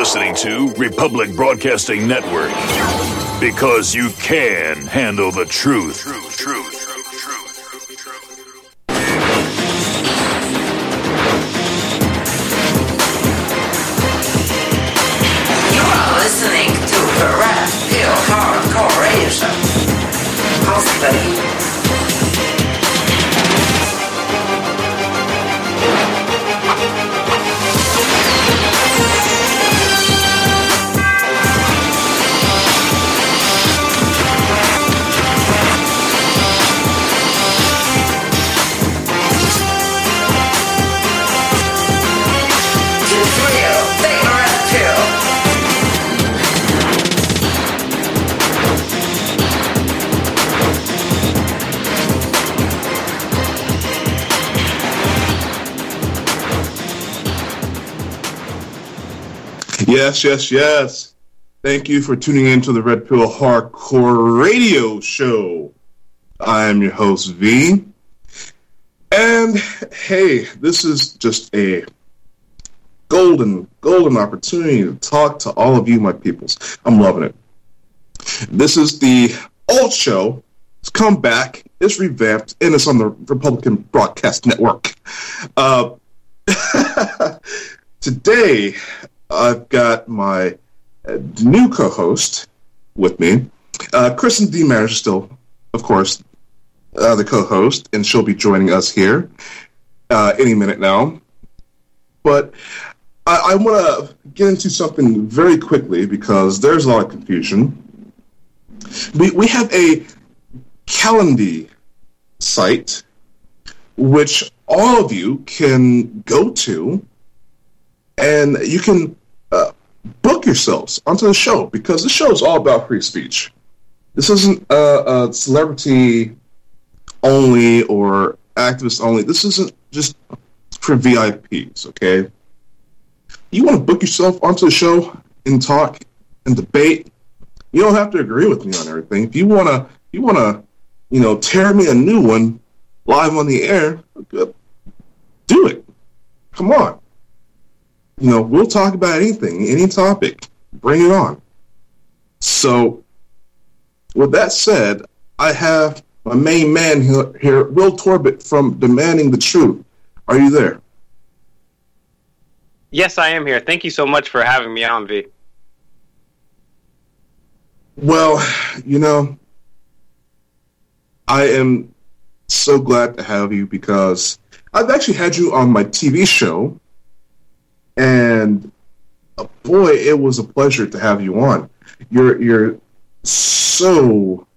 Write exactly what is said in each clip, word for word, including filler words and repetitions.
listening to Republic Broadcasting Network, because you can handle the truth. Truth, truth, truth, truth, truth. You are listening to the Red Pill Hardcore Radio Show. Hosted Yes, yes, yes. Thank you for tuning in to the Red Pill Hardcore Radio Show. I am your host, V. And, hey, this is just a golden, golden opportunity to talk to all of you, my peoples. I'm loving it. This is the old show. It's come back, it's revamped, and it's on the Republican Broadcast Network. Uh, today, I've got my uh, new co-host with me. Uh, Kristen D. Marriage is still, of course, uh, the co-host, and she'll be joining us here uh, any minute now. But I, I want to get into something very quickly because there's a lot of confusion. We, we have a Calendly site which all of you can go to, and you can uh, book yourselves onto the show, because the show is all about free speech. This isn't uh, a celebrity only or activist only. This isn't just for V I Ps, okay? You want to book yourself onto the show and talk and debate. You don't have to agree with me on everything. If you want to, you want to, you know, tear me a new one live on the air, do it. Come on. You know, we'll talk about anything, any topic. Bring it on. So, with that said, I have my main man here, here, Will Torbett from Demanding the Truth. Are you there? Yes, I am here. Thank you so much for having me on, V. Well, you know, I am so glad to have you, because I've actually had you on my T V show, and uh, boy, it was a pleasure to have you on. You're you're so,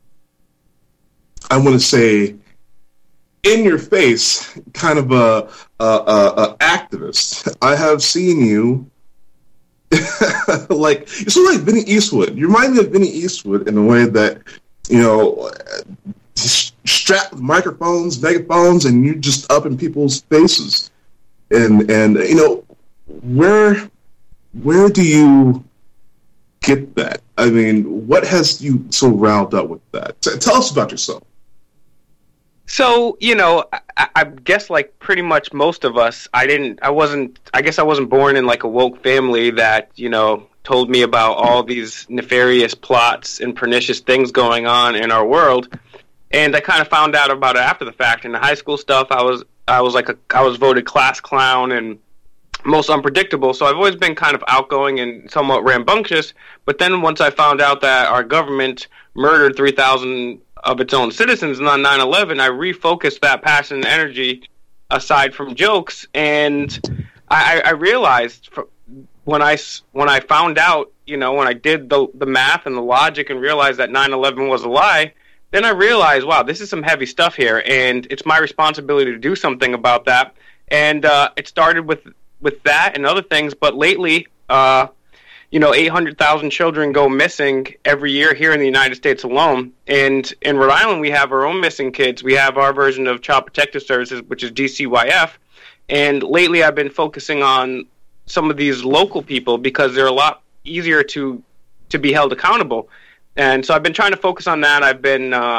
I want to say, in your face, kind of a, a, a, a activist. I have seen you like, you're sort of like Vinny Eastwood. You remind me of Vinny Eastwood in a way that, you know, strapped with microphones, megaphones, and you just up in people's faces. And and you know, where where do you get that? I mean, what has you so riled up with that? T- tell us about yourself. So, you know, I, I guess like pretty much most of us, I didn't, I wasn't, I guess I wasn't born in like a woke family that, you know, told me about all these nefarious plots and pernicious things going on in our world. And I kind of found out about it after the fact. In the high school stuff, I was, I was like a, I was voted class clown and most unpredictable. So I've always been kind of outgoing and somewhat rambunctious. But then once I found out that our government murdered three thousand of its own citizens on nine eleven, I refocused that passion and energy aside from jokes. And I, I realized when I, when I found out, you know, when I did the, the math and the logic and realized that nine eleven was a lie, then I realized, wow, this is some heavy stuff here, and it's my responsibility to do something about that. And uh, it started with, with that and other things, but lately, uh, you know, eight hundred thousand children go missing every year here in the United States alone. And in Rhode Island, we have our own missing kids. We have our version of Child Protective Services, which is D C Y F. And lately I've been focusing on some of these local people because they're a lot easier to to be held accountable. And so I've been trying to focus on that. I've been uh,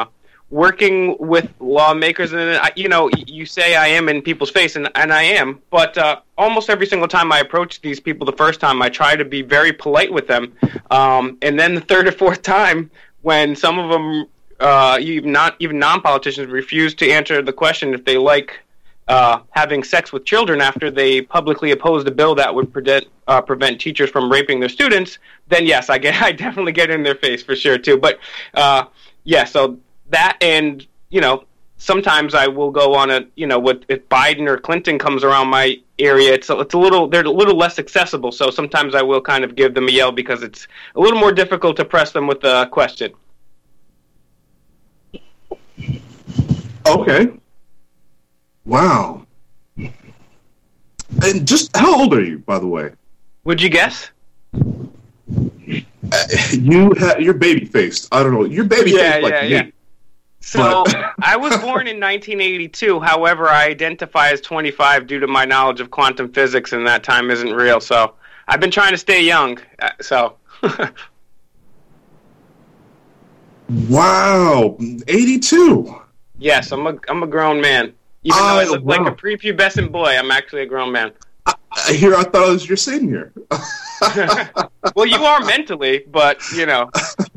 working with lawmakers, and I, you know, you say I am in people's face, and, and I am, but uh, almost every single time I approach these people the first time, I try to be very polite with them, um, and then the third or fourth time, when some of them, uh, even not even non-politicians, refuse to answer the question if they like uh, having sex with children after they publicly opposed a bill that would prevent uh, prevent teachers from raping their students, then yes, I get I definitely get in their face for sure too. But uh, yeah, so that, and you know, sometimes I will go on a, you know, with, if Biden or Clinton comes around my area, it's a, it's a little, they're a little less accessible. So sometimes I will kind of give them a yell because it's a little more difficult to press them with a question. Okay. Wow. And just how old are you, by the way? Would you guess? Uh, you have, you're baby faced. I don't know. You're baby faced yeah, like yeah, me. yeah. So I was born in nineteen eighty-two. However, I identify as twenty-five due to my knowledge of quantum physics, and that time isn't real. So I've been trying to stay young. So. Wow, eighty-two. Yes, I'm a I'm a grown man. Even though I look wow. like a prepubescent boy, I'm actually a grown man. I, I hear. I thought I was your senior. Well, you are mentally, but you know.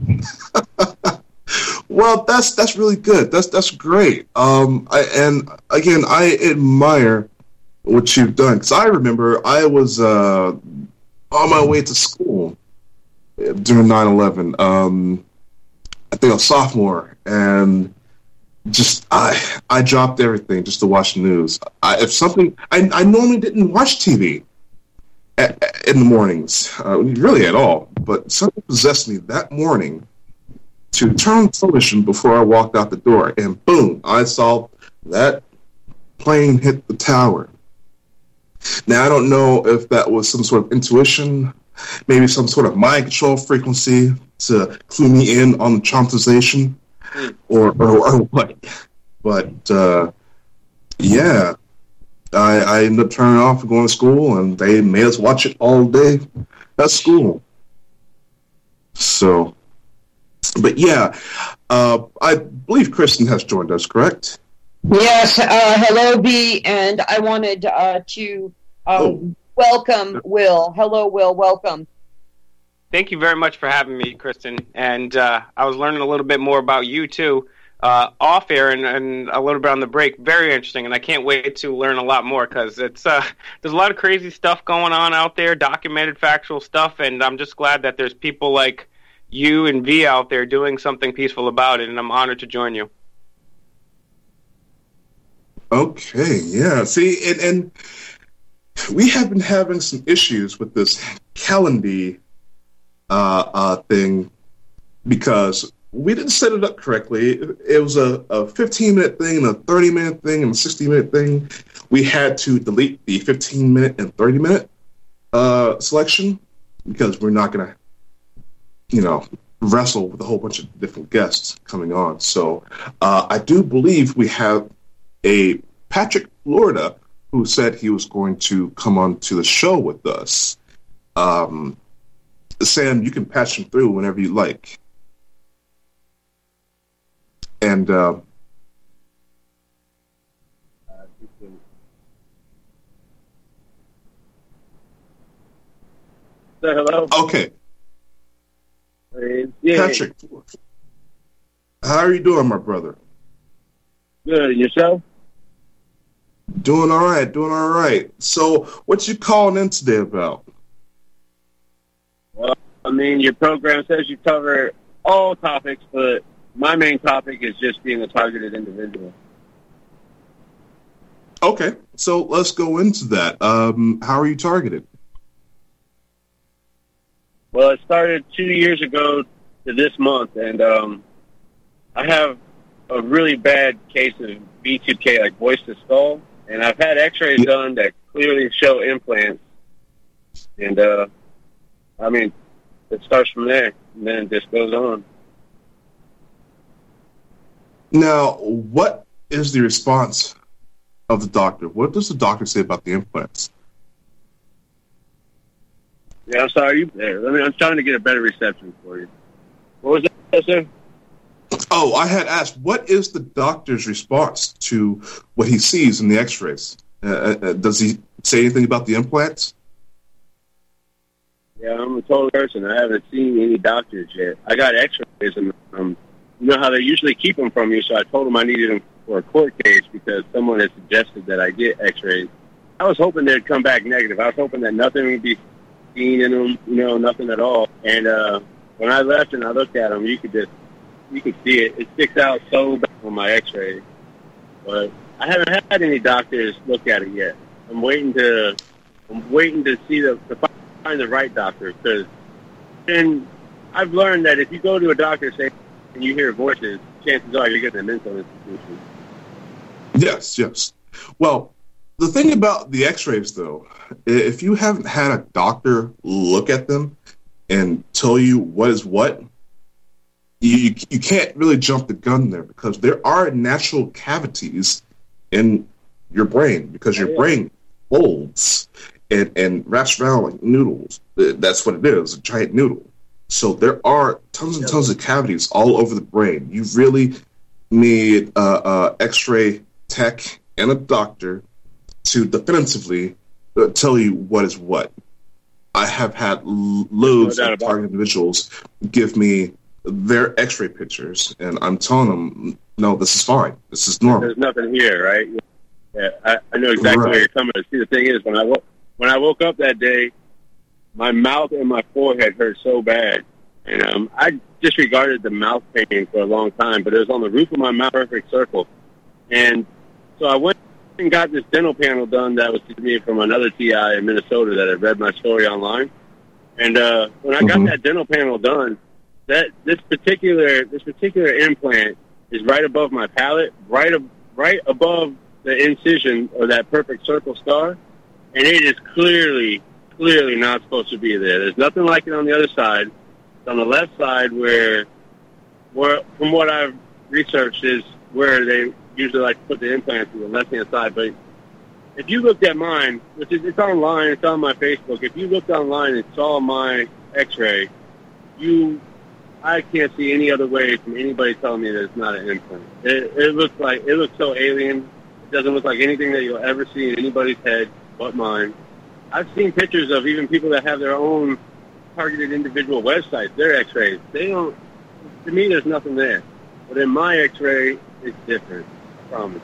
Well, that's that's really good. That's that's great. Um, I, and again, I admire what you've done, because I remember I was uh, on my way to school during nine eleven. Um, I think I was a sophomore, and just I I dropped everything just to watch the news. I, if something, I, I normally didn't watch T V at, at, in the mornings, uh, really at all. But something possessed me that morning to turn on television before I walked out the door, and boom, I saw that plane hit the tower. Now, I don't know if that was some sort of intuition, maybe some sort of mind control frequency to clue me in on the traumatization, or, or, or what. But, uh, yeah, I, I ended up turning off and going to school, and they made us watch it all day at school. So... But yeah, uh, I believe Kristen has joined us, correct? Yes. Uh, hello, B, and I wanted uh, to uh, oh. welcome Will. Hello, Will. Welcome. Thank you very much for having me, Kristen. And uh, I was learning a little bit more about you, too, uh, off air and, and a little bit on the break. Very interesting, and I can't wait to learn a lot more, because it's uh, there's a lot of crazy stuff going on out there, documented, factual stuff, and I'm just glad that there's people like you and V out there doing something peaceful about it, and I'm honored to join you. Okay, yeah. See, and, and we have been having some issues with this Calendly uh, uh, thing, because we didn't set it up correctly. It was a, a fifteen-minute thing, and a thirty-minute thing, and a sixty-minute thing. We had to delete the fifteen-minute and thirty-minute uh, selection, because we're not going to you know, wrestle with a whole bunch of different guests coming on. So uh, I do believe we have a Patrick Florida who said he was going to come on to the show with us. Um, Sam, you can patch him through whenever you like. And uh, Say hello. Okay. Yeah. Patrick, how are you doing, my brother? Good. Yourself? Doing all right, doing all right. So, what you calling in today about? Well, I mean, your program says you cover all topics, but my main topic is just being a targeted individual. Okay, so let's go into that. Um, how are you targeted? Well, it started two years ago to this month, and um, I have a really bad case of B two K, like voice to skull, and I've had x-rays yeah. done that clearly show implants, and, uh, I mean, it starts from there, and then it just goes on. Now, what is the response of the doctor? What does the doctor say about the implants? Yeah, I'm sorry. You there? I mean, I'm trying to get a better reception for you. What was that, sir? Oh, I had asked, what is the doctor's response to what he sees in the x-rays? Uh, uh, does he say anything about the implants? Yeah, I'm a total person. I haven't seen any doctors yet. I got x-rays, and um, you know how they usually keep them from you, so I told them I needed them for a court case because someone had suggested that I get x-rays. I was hoping they'd come back negative. I was hoping that nothing would be seen in them, you know, nothing at all. And uh, when I left and I looked at them, you could just, you could see it. It sticks out so bad on my x-ray. But I haven't had any doctors look at it yet. I'm waiting to, I'm waiting to see the, to find the right doctor, because and I've learned that if you go to a doctor, say, and you hear voices, chances are you're getting a mental institution. Yes, yes. Well, the thing about the x-rays, though, if you haven't had a doctor look at them and tell you what is what, you you can't really jump the gun there, because there are natural cavities in your brain, because your oh, yeah. brain folds and, and wraps around like noodles. That's what it is, a giant noodle. So there are tons and tons of cavities all over the brain. You really need a uh, uh, x-ray tech and a doctor to definitively uh, tell you what is what. I have had l- loads no of target individuals give me their x-ray pictures, and I'm telling them, no, this is fine. This is normal. There's nothing here, right? Yeah, I, I know exactly right. where you're coming from. See, the thing is, when I, wo- when I woke up that day, my mouth and my forehead hurt so bad. And um, I disregarded the mouth pain for a long time, but it was on the roof of my mouth, perfect circle. And so I went and got this dental panel done that was to me from another T I in Minnesota that had read my story online. And uh, when I mm-hmm. got that dental panel done, that this particular this particular implant is right above my palate, right ab- right above the incision of that perfect circle scar, and it is clearly, clearly not supposed to be there. There's nothing like it on the other side. It's on the left side where, where, from what I've researched, is where they usually like to put the implants on the left-hand side. But if you looked at mine, which is it's online, it's on my Facebook. If you looked online and saw my X-ray, you, I can't see any other way from anybody telling me that it's not an implant. It, it looks like it looks so alien. It doesn't look like anything that you'll ever see in anybody's head but mine. I've seen pictures of even people that have their own targeted individual websites, their x-rays. They don't, to me, there's nothing there. But in my x-ray, it's different. I promise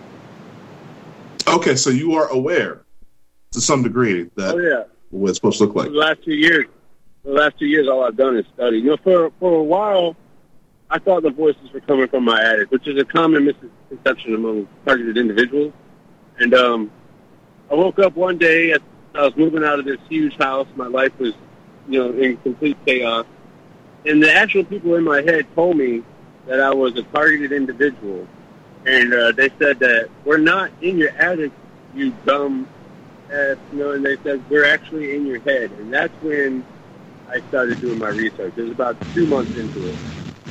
you. Okay, so you are aware to some degree that oh, yeah. what it's supposed to look like. For the last two years, for the last two years, all I've done is study. You know, for, for a while, I thought the voices were coming from my attic, which is a common misconception among targeted individuals. And um, I woke up one day, as I was moving out of this huge house. My life was, you know, in complete chaos. And the actual people in my head told me that I was a targeted individual. And uh, they said that we're not in your attic, you dumb ass, you know, and they said we're actually in your head. And that's when I started doing my research. It was about two months into it.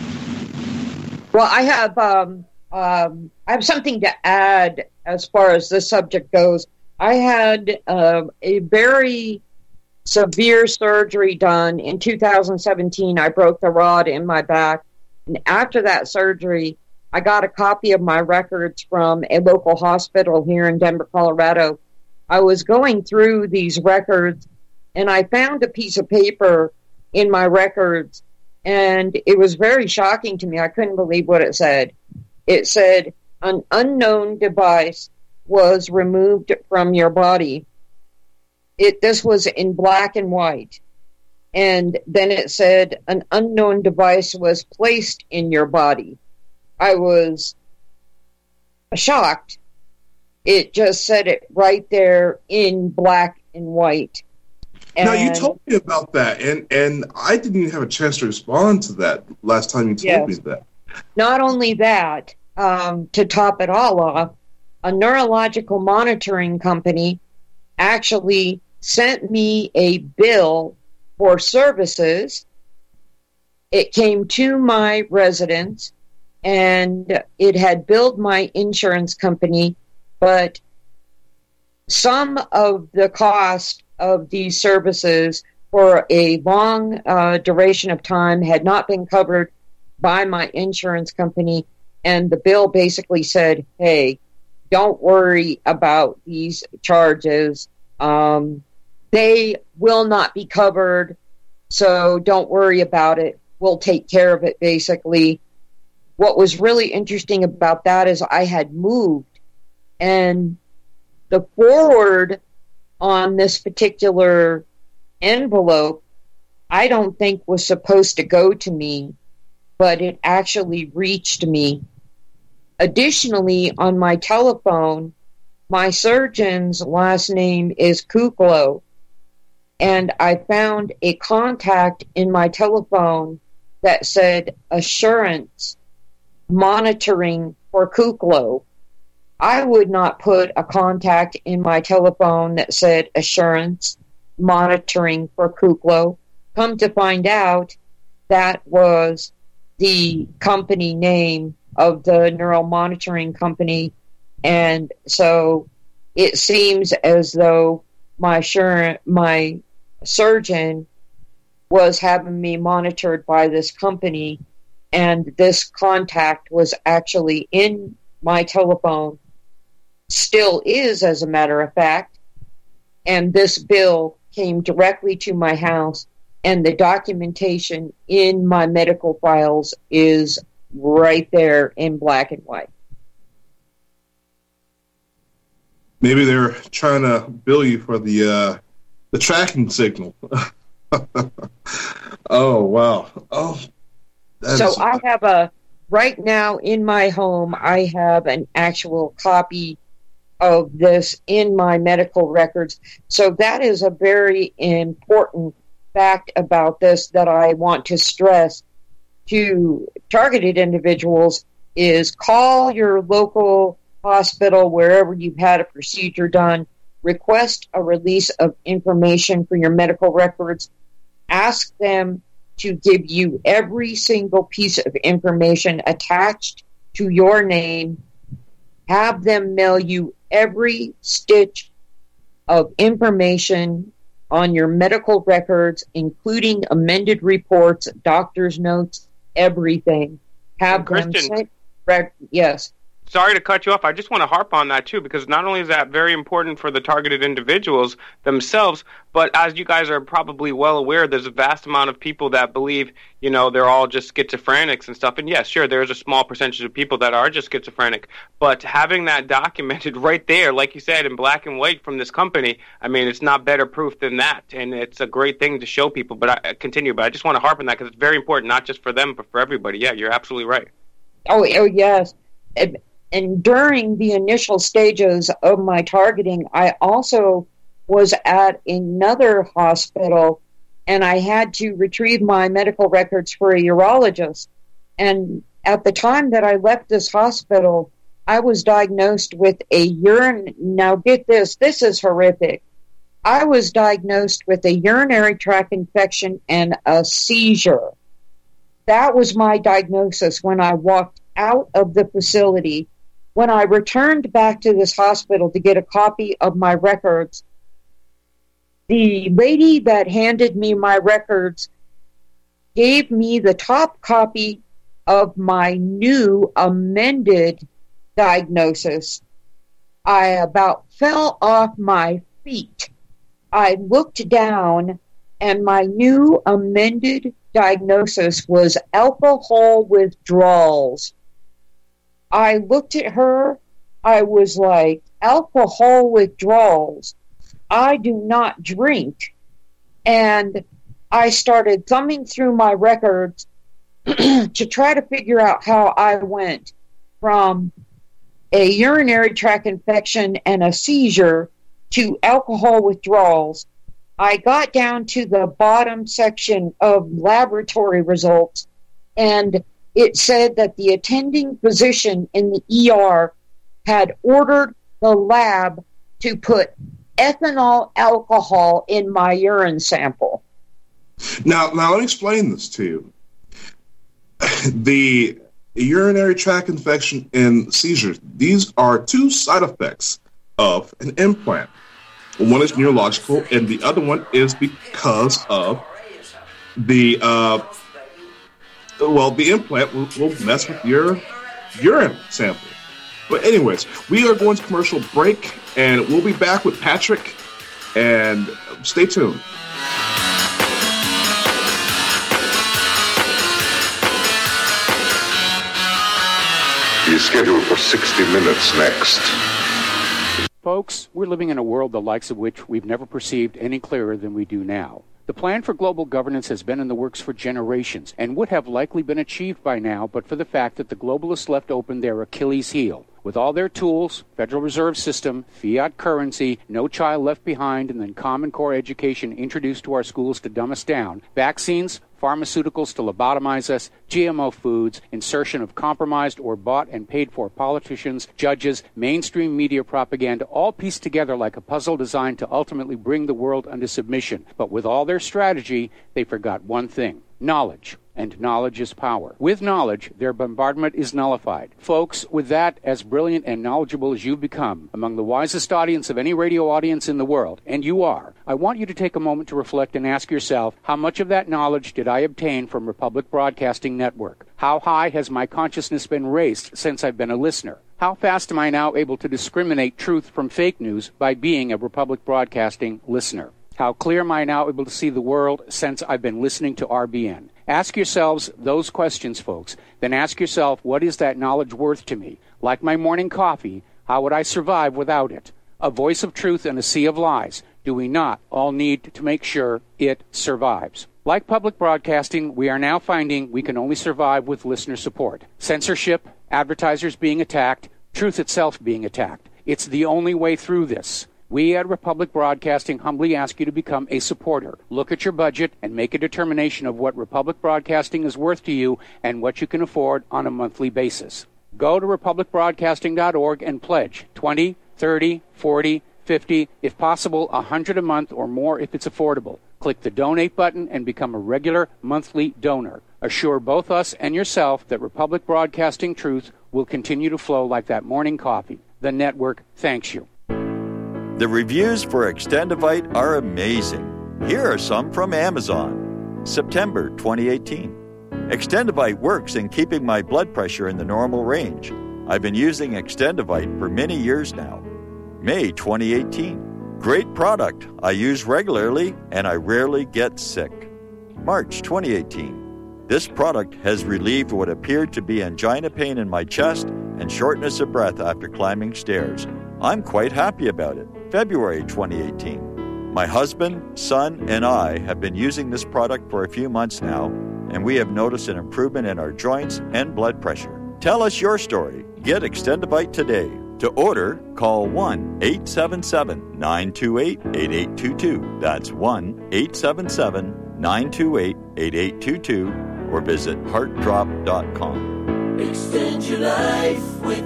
Well, I have um, um, I have something to add as far as this subject goes. I had uh, a very severe surgery done in two thousand seventeen. I broke the rod in my back. And after that surgery, I got a copy of my records from a local hospital here in Denver, Colorado. I was going through these records, and I found a piece of paper in my records, and it was very shocking to me. I couldn't believe what it said. It said, an unknown device was removed from your body. It this was in black and white. And then it said, an unknown device was placed in your body. I was shocked. It just said it right there in black and white. And now, you told me about that, and, and I didn't even have a chance to respond to that last time you told yes. me that. Not only that, um, to top it all off, a neurological monitoring company actually sent me a bill for services. It came to my residence, and it had billed my insurance company, but some of the cost of these services for a long uh, duration of time had not been covered by my insurance company, and the bill basically said, hey, don't worry about these charges. Um, they will not be covered, so don't worry about it. We'll take care of it, basically. What was really interesting about that is I had moved, and the forward on this particular envelope, I don't think was supposed to go to me, but it actually reached me. Additionally, on my telephone, my surgeon's last name is Kuklo, and I found a contact in my telephone that said Assurance Monitoring for Kuklo. I would not put a contact in my telephone that said Assurance Monitoring for Kuklo. Come to find out, that was the company name of the neural monitoring company, and so it seems as though my sure, my surgeon was having me monitored by this company, and this contact was actually in my telephone, still is, as a matter of fact, and this bill came directly to my house, and the documentation in my medical files is right there in black and white. Maybe they're trying to bill you for the uh, the tracking signal. Oh, wow. Oh, so is... I have a, right now in my home, I have an actual copy of this in my medical records. So that is a very important fact about this that I want to stress to targeted individuals is call your local hospital wherever you've had a procedure done, request a release of information for your medical records, ask them to give you every single piece of information attached to your name, have them mail you every stitch of information on your medical records, including amended reports, doctor's notes, everything. Have them sent. Rec- yes. Sorry to cut you off. I just want to harp on that, too, because not only is that very important for the targeted individuals themselves, but as you guys are probably well aware, there's a vast amount of people that believe, you know, they're all just schizophrenics and stuff. And yes, sure, there's a small percentage of people that are just schizophrenic, but having that documented right there, like you said, in black and white from this company, I mean, it's not better proof than that. And it's a great thing to show people. But I continue, but I just want to harp on that because it's very important, not just for them, but for everybody. Yeah, you're absolutely right. Oh, oh yes. And, and during the initial stages of my targeting, I also was at another hospital, and I had to retrieve my medical records for a urologist. And at the time that I left this hospital, I was diagnosed with a urine. Now get this, this is horrific. I was diagnosed with a urinary tract infection and a seizure. That was my diagnosis when I walked out of the facility. When I returned back to this hospital to get a copy of my records, the lady that handed me my records gave me the top copy of my new amended diagnosis. I about fell off my feet. I looked down, and my new amended diagnosis was alcohol withdrawals. I looked at her. I was like, alcohol withdrawals. I do not drink. And I started thumbing through my records to try to figure out how I went from a urinary tract infection and a seizure to alcohol withdrawals. I got down to the bottom section of laboratory results, and it said that the attending physician in the E R had ordered the lab to put ethanol alcohol in my urine sample. Now, now let me explain this to you. The urinary tract infection and seizures, these are two side effects of an implant. One is neurological, and the other one is because of the uh, well, the implant will, will mess with your urine sample. But anyways, we are going to commercial break, and we'll be back with Patrick, and stay tuned. He's scheduled for sixty minutes next. Folks, we're living in a world the likes of which we've never perceived any clearer than we do now. The plan for global governance has been in the works for generations and would have likely been achieved by now but for the fact that the globalists left open their Achilles heel. With all their tools, Federal Reserve System, fiat currency, no child left behind, and then Common Core education introduced to our schools to dumb us down, vaccines, pharmaceuticals to lobotomize us, G M O foods, insertion of compromised or bought and paid for politicians, judges, mainstream media propaganda, all pieced together like a puzzle designed to ultimately bring the world under submission. But with all their strategy, they forgot one thing: knowledge. And knowledge is power. With knowledge, their bombardment is nullified. Folks, with that, as brilliant and knowledgeable as you've become, among the wisest audience of any radio audience in the world, and you are, I want you to take a moment to reflect and ask yourself, how much of that knowledge did I obtain from Republic Broadcasting Network? How high has my consciousness been raised since I've been a listener? How fast am I now able to discriminate truth from fake news by being a Republic Broadcasting listener? How clear am I now able to see the world since I've been listening to R B N? Ask yourselves those questions, folks. Then ask yourself, what is that knowledge worth to me? Like my morning coffee, how would I survive without it? A voice of truth in a sea of lies. Do we not all need to make sure it survives? Like public broadcasting, we are now finding we can only survive with listener support. Censorship, advertisers being attacked, truth itself being attacked. It's the only way through this. We at Republic Broadcasting humbly ask you to become a supporter. Look at your budget and make a determination of what Republic Broadcasting is worth to you and what you can afford on a monthly basis. Go to republic broadcasting dot org and pledge twenty, thirty, forty, fifty, if possible one hundred a month or more if it's affordable. Click the donate button and become a regular monthly donor. Assure both us and yourself that Republic Broadcasting truth will continue to flow like that morning coffee. The network thanks you. The reviews for Extendivite are amazing. Here are some from Amazon. September twenty eighteen. Extendivite works in keeping my blood pressure in the normal range. I've been using Extendivite for many years now. May twenty eighteen. Great product. I use regularly and I rarely get sick. March twenty eighteen. This product has relieved what appeared to be angina pain in my chest and shortness of breath after climbing stairs. I'm quite happy about it. February twenty eighteen. My husband, son, and I have been using this product for a few months now, and we have noticed an improvement in our joints and blood pressure. Tell us your story. Get Extendivite today. To order, call one eight seven seven, nine two eight, eight eight two two. That's one eight seven seven, nine two eight, eight eight two two, or visit heart drop dot com. Extend your life with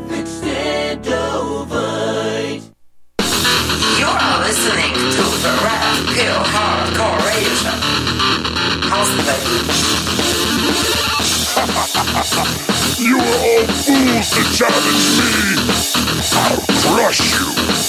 Extendovite. You're listening to the Red Pill Hardcore Radio Show. You are all fools to challenge me. I'll crush you.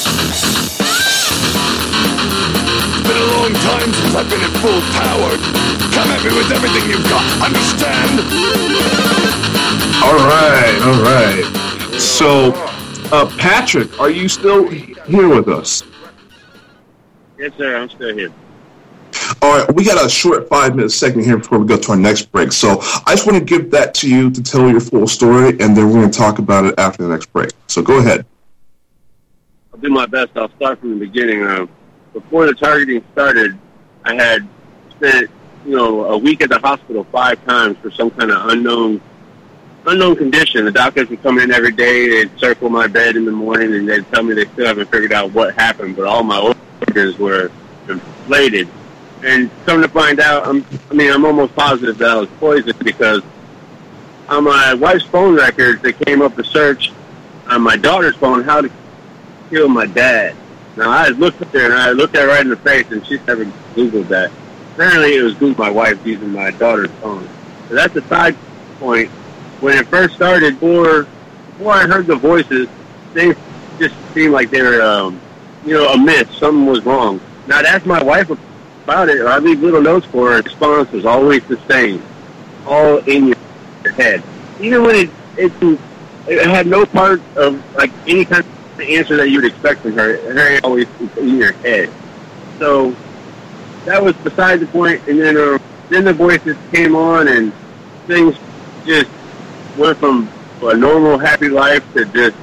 It's been a long time since I've been at full power. Come at me with everything you've got. Understand? All right, all right. So, uh, Patrick, are you still here with us? Yes, sir. I'm still here. All right, we got a short five-minute segment here before we go to our next break. So I just want to give that to you to tell your full story, and then we're going to talk about it after the next break. So go ahead. I'll do my best. I'll start from the beginning. Uh, before the targeting started, I had spent, you know, a week at the hospital five times for some kind of unknown unknown condition. The doctors would come in every day. They'd circle my bed in the morning, and they'd tell me they still haven't figured out what happened, but all my organs were inflated. And come to find out, I'm, I mean, I'm almost positive that I was poisoned because on my wife's phone records, they came up to search on my daughter's phone how to kill my dad. Now, I looked at her, and I looked at her right in the face, and she's never Googled that. Apparently, it was Googled my wife using my daughter's phone. So that's a side point. When it first started, before, before I heard the voices, things just seemed like they were, um, you know, amiss. Something was wrong. Now, I'd ask my wife about it, or I leave little notes for her. Response was always the same. All in your your head. Even when it, it, it had no part of, like, any kind of answer that you would expect from her. Her always in your head. So that was beside the point, and then uh, then the voices came on, and things just went from a normal, happy life to just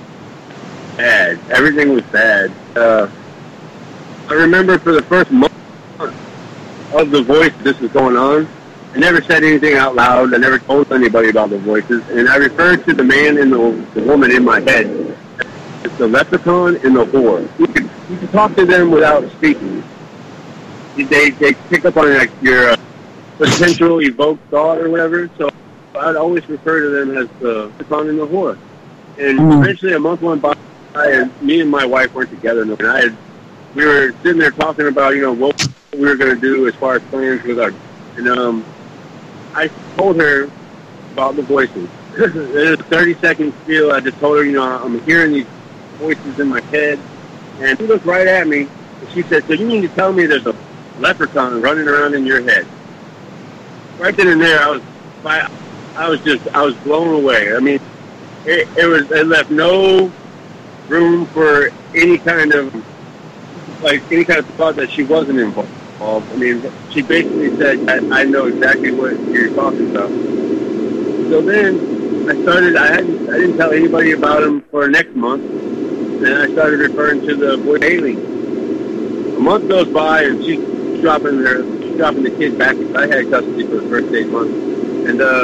bad. Everything was bad. Uh, I remember for the first month of the voice this was going on, I never said anything out loud. I never told anybody about the voices, and I referred to the man and the, the woman in my head as the leprechaun and the whore. You could, you could talk to them without speaking. They they pick up on like your uh, potential evoked thought or whatever. So I'd always refer to them as the leprechaun and the whore. And mm-hmm. eventually, a month went by, and me and my wife weren't together. And I had, we were sitting there talking about you know what we were going to do as far as plans with our. And um, I told her about the voices. It was a thirty second spiel. I just told her, you know, I'm hearing these voices in my head, and she looked right at me. And she said, "So you mean to tell me there's a leprechaun running around in your head?" Right then and there, I was, I, I was just, I was blown away. I mean, it, it was, it left no room for any kind of, like, any kind of thought that she wasn't involved. I mean, she basically said, I, I know exactly what you're talking about. So then I started, I hadn't, I didn't tell anybody about him for next month, and I started referring to the boy Haley. A month goes by, and she's dropping her, she's dropping the kid back. I had custody for the first eight months. And uh,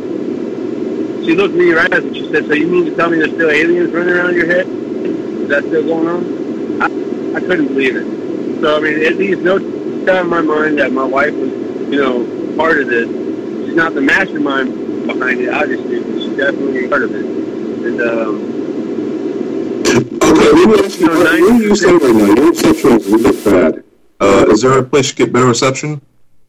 she looked me right at me and she said, "So you mean to tell me there's still aliens running around your head? Is that still going on?" I, I couldn't believe it. So, I mean, it leaves no doubt in my mind that my wife was, you know, part of this. She's not the mastermind behind it, obviously, but she's definitely part of it. And, um... Okay, let me ask you, what are you saying right now? Your reception is really bad. Uh, is there a place to get better reception?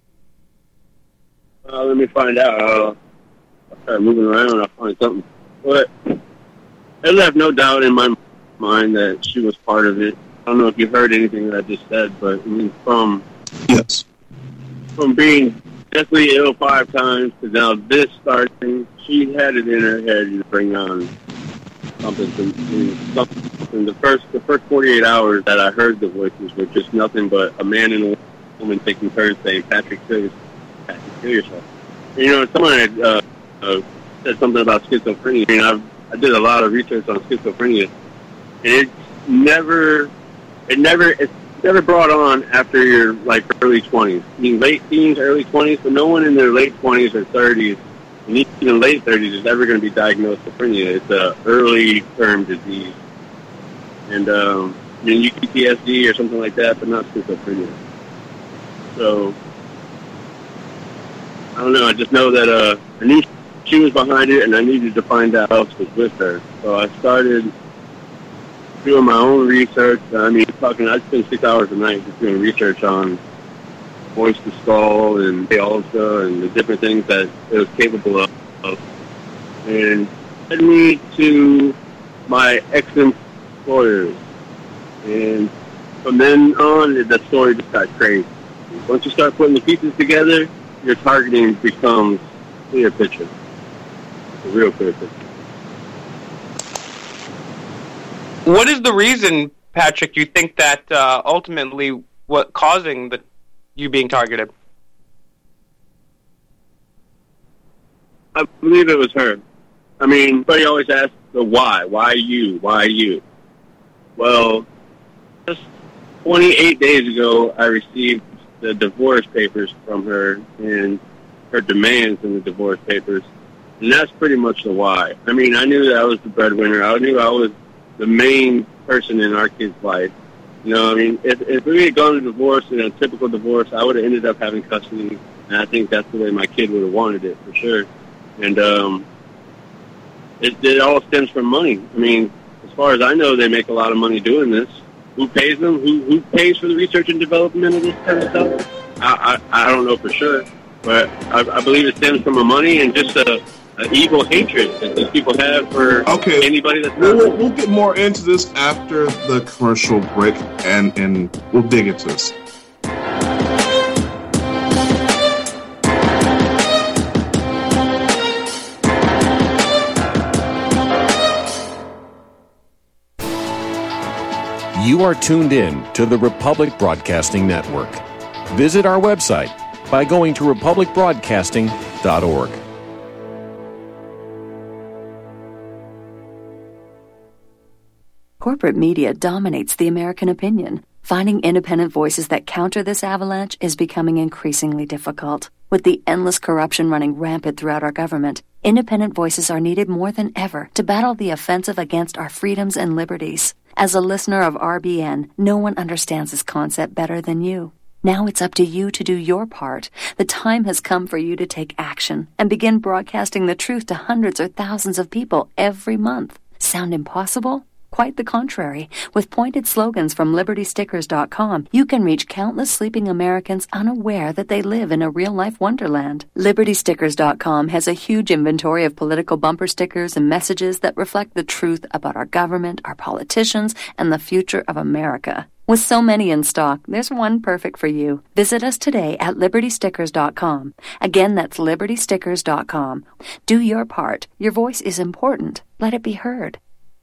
Uh, let me find out. Uh, I'll start moving around and I'll find something. But it left no doubt in my mind that she was part of it. I don't know if you've heard anything that I just said, but I mean, from yes, from being deathly ill five times to now this starting, she had it in her head to bring on something. something. The first, the first forty-eight hours that I heard the voices were just nothing but a man and a woman taking turns saying, "Patrick, kill yourself. Patrick, kill yourself." And, you know, someone had uh, uh, said something about schizophrenia. I mean, I've, I did a lot of research on schizophrenia, and it never. It never, it's never brought on after your, like, early twenties. I mean, late teens, early twenties, but no one in their late twenties or thirties, and even late thirties, is ever going to be diagnosed with schizophrenia. It's a early-term disease. And, um, I mean, you P T S D or something like that, but not schizophrenia. So, I don't know, I just know that, uh, I knew she was behind it, and I needed to find out who else was with her. So I started doing my own research. I mean, talking, I spend six hours a night just doing research on voice to skull and Alta and the different things that it was capable of. And led me to my ex-employers. And from then on, the story just got crazy. Once you start putting the pieces together, your targeting becomes clear picture. A real clear picture. What is the reason, Patrick, you think that uh, ultimately what causing the you being targeted? I believe it was her. I mean, everybody always asks the why. Why you? Why you? Well, just twenty-eight days ago, I received the divorce papers from her and her demands in the divorce papers. And that's pretty much the why. I mean, I knew that I was the breadwinner. I knew I was the main person in our kid's life. You know, I mean, if, if we had gone to divorce, in a typical divorce, I would have ended up having custody, and I think that's the way my kid would have wanted it, for sure. And um, it, it all stems from money. I mean, as far as I know, they make a lot of money doing this. Who pays them? Who who pays for the research and development of this kind of stuff? I, I, I don't know for sure, but I, I believe it stems from a money and just a An evil hatred that these people have for okay. anybody that's not. We'll, we'll get more into this after the commercial break, and, and we'll dig into this. You are tuned in to the Republic Broadcasting Network. Visit our website by going to republic broadcasting dot org. Corporate media dominates the American opinion. Finding independent voices that counter this avalanche is becoming increasingly difficult. With the endless corruption running rampant throughout our government, independent voices are needed more than ever to battle the offensive against our freedoms and liberties. As a listener of R B N, no one understands this concept better than you. Now it's up to you to do your part. The time has come for you to take action and begin broadcasting the truth to hundreds or thousands of people every month. Sound impossible? Quite the contrary. With pointed slogans from liberty stickers dot com, you can reach countless sleeping Americans unaware that they live in a real-life wonderland. liberty stickers dot com has a huge inventory of political bumper stickers and messages that reflect the truth about our government, our politicians, and the future of America. With so many in stock, there's one perfect for you. Visit us today at liberty stickers dot com. Again, that's liberty stickers dot com. Do your part. Your voice is important. Let it be heard.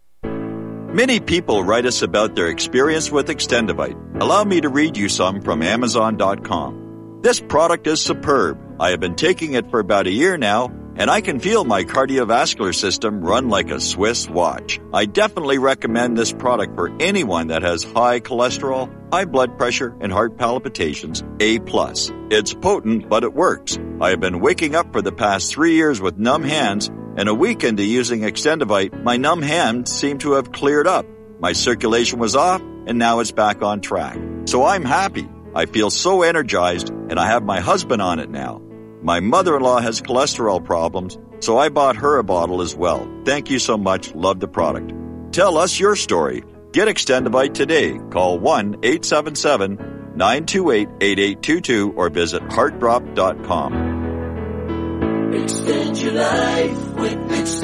Many people write us about their experience with Extendivite. Allow me to read you some from amazon dot com. This product is superb. I have been taking it for about a year now, and I can feel my cardiovascular system run like a Swiss watch. I definitely recommend this product for anyone that has high cholesterol, high blood pressure, and heart palpitations, A plus. It's potent, but it works. I have been waking up for the past three years with numb hands, and a week into using Extendivite, my numb hands seem to have cleared up. My circulation was off, and now it's back on track. So I'm happy. I feel so energized, and I have my husband on it now. My mother-in-law has cholesterol problems, so I bought her a bottle as well. Thank you so much. Love the product. Tell us your story. Get Extendivite today. Call one eight seven seven, nine two eight, eight eight two two or visit heart drop dot com. Extend your life with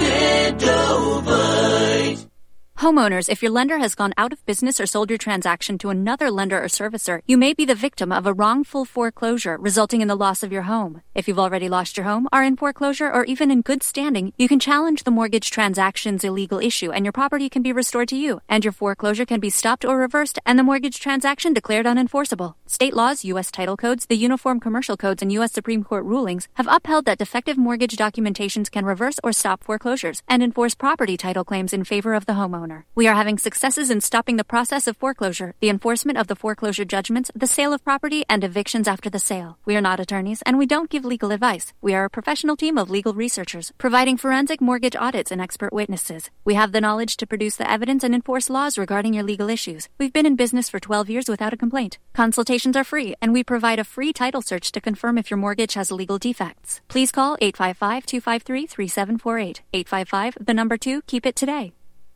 Extendovite. Homeowners, if your lender has gone out of business or sold your transaction to another lender or servicer, you may be the victim of a wrongful foreclosure resulting in the loss of your home. If you've already lost your home, are in foreclosure, or even in good standing, you can challenge the mortgage transaction's illegal issue and your property can be restored to you, and your foreclosure can be stopped or reversed and the mortgage transaction declared unenforceable. State laws, U S title codes, the Uniform Commercial Codes, and U S Supreme Court rulings have upheld that defective mortgage documentations can reverse or stop foreclosures and enforce property title claims in favor of the homeowner. We are having successes in stopping the process of foreclosure, the enforcement of the foreclosure judgments, the sale of property, and evictions after the sale. We are not attorneys, and we don't give legal advice. We are a professional team of legal researchers, providing forensic mortgage audits and expert witnesses. We have the knowledge to produce the evidence and enforce laws regarding your legal issues. We've been in business for twelve years without a complaint. Consultations are free, and we provide a free title search to confirm if your mortgage has legal defects. Please call eight five five, two five three, three seven four eight. eight five five, the number two, keep it today.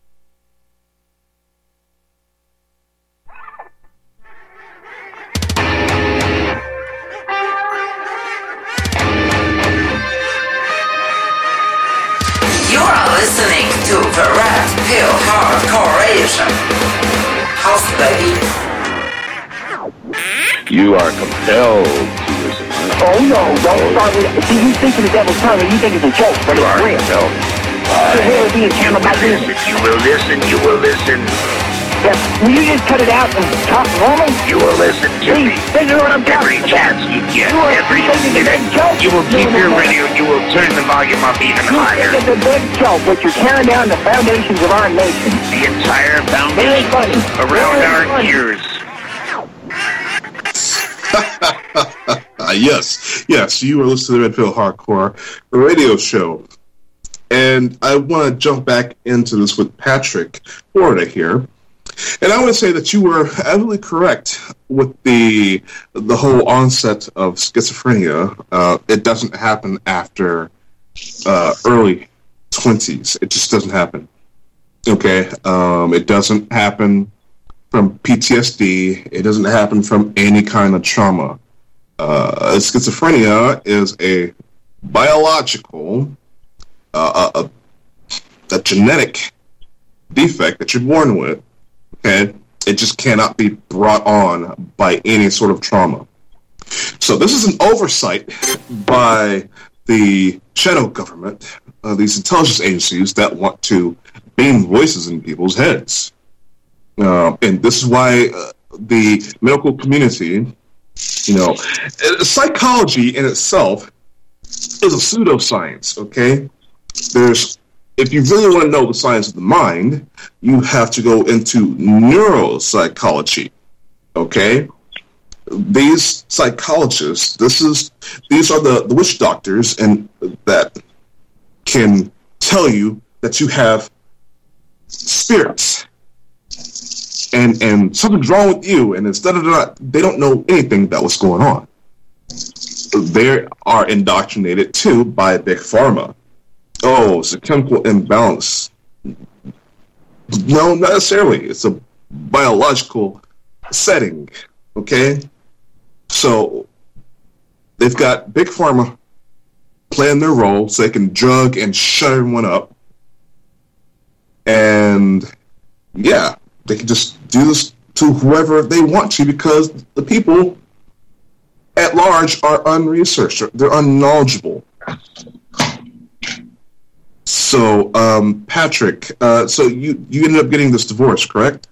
You're listening to the Red Pill Hardcore Radio Show. House baby. You are compelled to listen. Oh no, don't start with it. See, you think of the devil's tongue and you think it's a joke, but you it's are real. compelled. So here will be a camera about this. You will listen, you will listen. Yes. Will you just cut it out and talk normal? You will listen to Please, me. this is what I'm Every talking chance about. you get, You are every thinking it's a joke. You will keep your radio, you will turn the volume up even You higher. think it's a big joke, but you're tearing down the foundations of our nation. The entire Very foundation funny. around Very our funny. ears. yes, yes, you are listening to the Red Pill Hardcore Radio Show. And I want to jump back into this with Patrick Florida here. And I want to say that you were absolutely correct with the the whole onset of schizophrenia. Uh, it doesn't happen after uh, early twenties. It just doesn't happen. Okay? Um, it doesn't happen from P T S D. It doesn't happen from any kind of trauma. Uh, schizophrenia is a biological, uh, a, a genetic defect that you're born with. Okay, it just cannot be brought on by any sort of trauma. So this is an oversight by the shadow government, uh, these intelligence agencies that want to beam voices in people's heads. Uh, and this is why uh, the medical community, you know, psychology in itself is a pseudoscience, okay? There's, if you really want to know the science of the mind, you have to go into neuropsychology, okay? These psychologists, this is, these are the, the witch doctors and that can tell you that you have spirits and and something's wrong with you, and instead of that, they don't know anything about what's going on. They are indoctrinated too by big pharma. Oh, it's a chemical imbalance. No, not necessarily. It's a biological setting. Okay, so they've got big pharma playing their role so they can drug and shut everyone up, and yeah. They can just do this to whoever they want to because the people at large are unresearched. They're unknowledgeable. So, um, Patrick, uh, so you, you ended up getting this divorce, correct?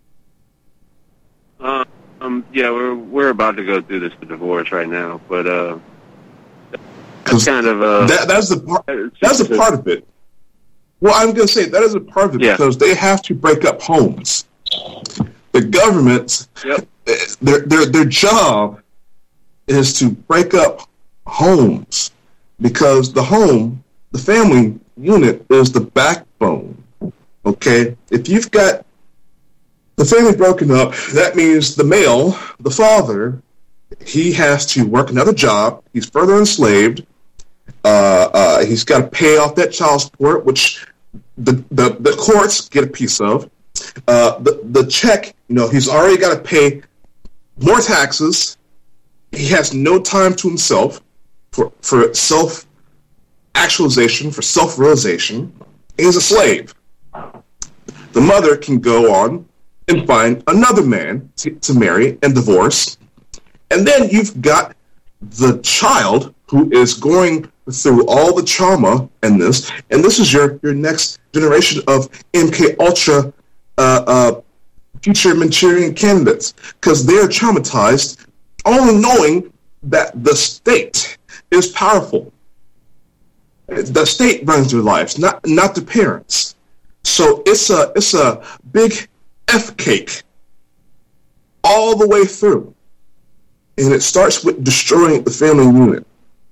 Uh, um, yeah, we're we're about to go through this divorce right now, but uh, that's kind of uh, that, that's the part. That's a part of it. Well, I'm going to say that is a part of it yeah. because they have to break up homes. The government, yep. their their their job is to break up homes because the home, the family unit, is the backbone. Okay, if you've got the family broken up, that means the male, the father, he has to work another job. He's further enslaved. Uh, uh, he's got to pay off that child support, which the, the, the courts get a piece of. Uh, the, the check, you know, he's already got to pay more taxes. He has no time to himself for, for self-actualization, for self-realization. He's a slave. The mother can go on and find another man to, to marry and divorce. And then you've got the child who is going through all the trauma and this, and this is your, your next generation of M K Ultra uh, uh, future Manchurian candidates, because they're traumatized only knowing that the state is powerful. The state runs their lives, not not the parents. So it's a it's a big F cake all the way through. And it starts with destroying the family unit.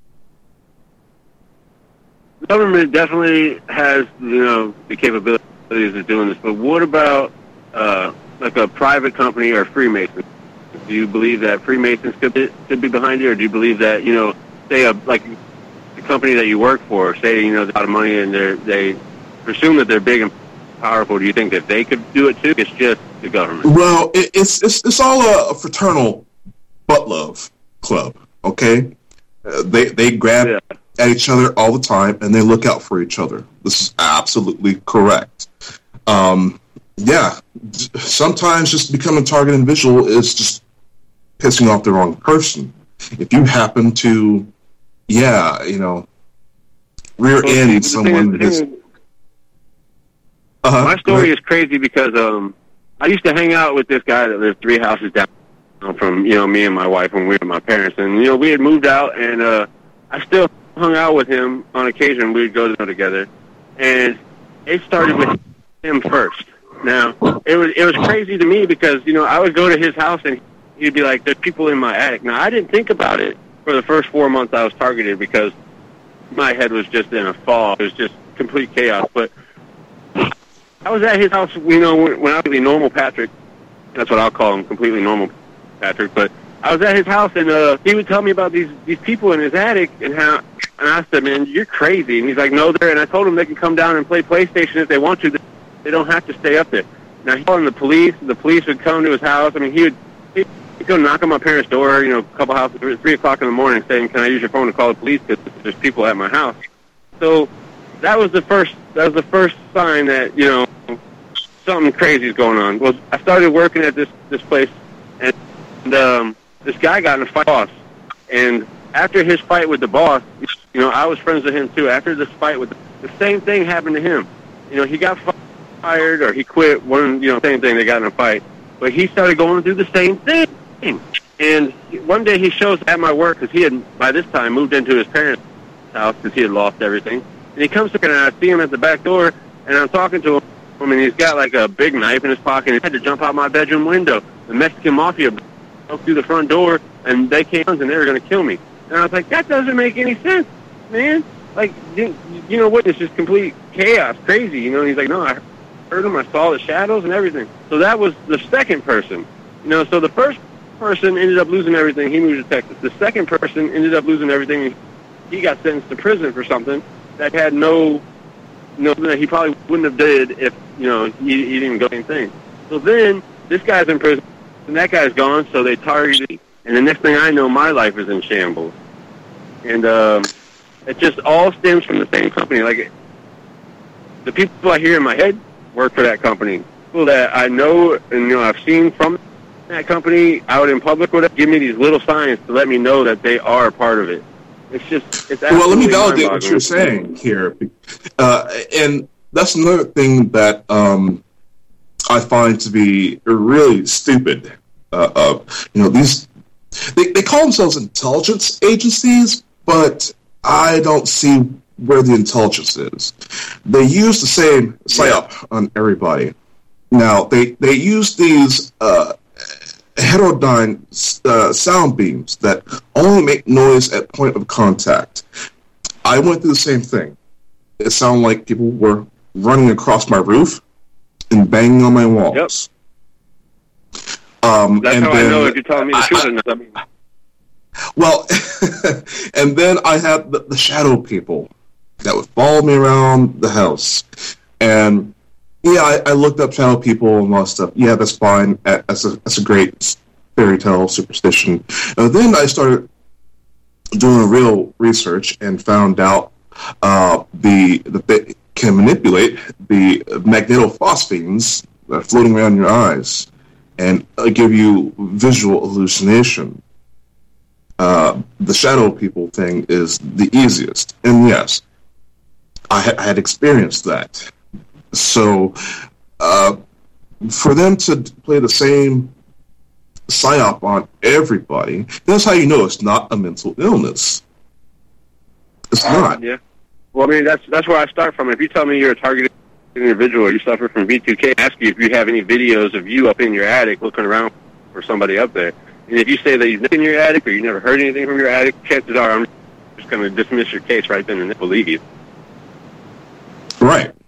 The government definitely has, you know, the capabilities of doing this, but what about uh, like a private company or Freemasons? Do you believe that Freemasons could be, could be behind it, or do you believe that, you know, say a, like the company that you work for, say, you know, there's a lot of money and they they presume that they're big and powerful, do you think that they could do it too? It's just the government. Well, it, it's it's it's all a, a fraternal butt love club, okay? Uh, they they grab yeah. at each other all the time, and they look out for each other. This is absolutely correct. Um, yeah, sometimes just becoming a target individual is just pissing off the wrong person. If you happen to, yeah, you know, rear end well, someone that is... Uh-huh, my story is crazy because um, I used to hang out with this guy that lived three houses down from, you know, me and my wife when we were with my parents. And, you know, we had moved out, and uh, I still hung out with him on occasion. We would go together. And it started with him first. Now, it was it was crazy to me because, you know, I would go to his house, and he'd be like, there's people in my attic. Now, I didn't think about it for the first four months I was targeted because my head was just in a fog. It was just complete chaos. But I was at his house, you know, when I was completely normal Patrick. That's what I'll call him, completely normal Patrick. But I was at his house, and uh, he would tell me about these these people in his attic and how. And I said, "Man, you're crazy." And he's like, "No, they're." And I told him they can come down and play PlayStation if they want to. They don't have to stay up there. Now he called the police. The police would come to his house. I mean, he would he'd go knock on my parents' door, you know, a couple houses, three o'clock in the morning, saying, "Can I use your phone to call the police because there's people at my house?" So that was the first. That was the first sign that, you know, something crazy is going on. Well, I started working at this this place, and, and um, this guy got in a fight with the boss. And after his fight with the boss, you know, I was friends with him too. After this fight with the, the same thing happened to him. You know, he got fired or he quit. One, you know, same thing. They got in a fight, but he started going through the same thing. And one day he shows at my work because he had by this time moved into his parents' house because he had lost everything. And he comes to me and I see him at the back door, and I'm talking to him, and he's got like a big knife in his pocket. And he had to jump out my bedroom window. The Mexican mafia broke through the front door, and they came and they were going to kill me. And I was like, that doesn't make any sense, man. Like, you, you know what? It's just complete chaos, crazy. You know, and he's like, no, I heard him. I saw the shadows and everything. So that was the second person. You know, so the first person ended up losing everything. He moved to Texas. The second person ended up losing everything. He got sentenced to prison for something that had no, no, that he probably wouldn't have did if, you know, he, he didn't go the same thing. So then this guy's in prison, and that guy's gone, so they targeted me. And the next thing I know, my life is in shambles. And um, it just all stems from the same company. Like, the people I hear in my head work for that company. People that I know and, you know, I've seen from that company out in public with it, give me these little signs to let me know that they are part of it. It's just, it's well, let me validate what you're saying here. Uh, and that's another thing that um, I find to be really stupid. Uh, uh, you know, these, they, they call themselves intelligence agencies, but I don't see where the intelligence is. They use the same psyop on everybody. Now, they, they use these uh, heterodyne uh, sound beams that only make noise at point of contact. I went through the same thing. It sounded like people were running across my roof and banging on my walls. Yep. Um, That's and how then, I know if you're telling me the truth or not. I mean, well, and then I had the, the shadow people that would follow me around the house. And yeah, I, I looked up shadow people and all that stuff. Yeah, that's fine. That's a, that's a great fairy tale superstition. And then I started doing real research and found out uh, the that they can manipulate the magnetophosphenes that are floating around your eyes and uh, give you visual hallucination. Uh, the shadow people thing is the easiest. And yes, I, ha- I had experienced that. So, uh, for them to play the same psyop on everybody, that's how you know it's not a mental illness. It's not. Yeah. Well, I mean, that's that's where I start from. If you tell me you're a targeted individual or you suffer from B two K, I ask you if you have any videos of you up in your attic looking around for somebody up there. And if you say that you've been in your attic or you never heard anything from your attic, chances are I'm just going to dismiss your case right then and believe you. Right.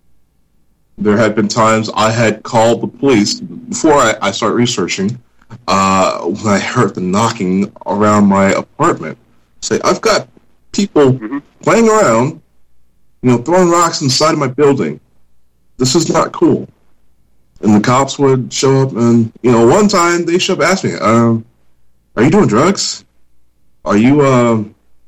There had been times I had called the police before I, I started researching uh, when I heard the knocking around my apartment. Say, I've got people mm-hmm. playing around, you know, throwing rocks inside of my building. This is not cool. And the cops would show up, and, you know, one time they showed up and asked me, um, are you doing drugs? Are you, uh,